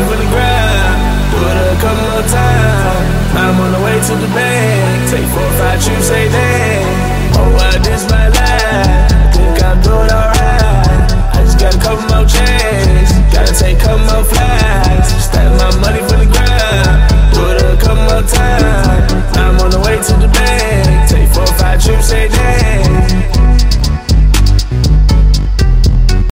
from the ground. Do it a couple more times. I'm on the way to the bank. Take 4 or 5 trips, say damn. Oh, wow, this my life. I think I'm doing alright. I just got a couple more chains. Gotta take a couple more flights.